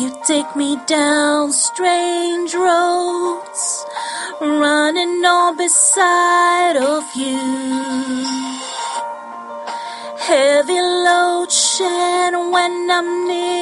You take me down strange roads, running on beside of you. Heavy load shed when I'm near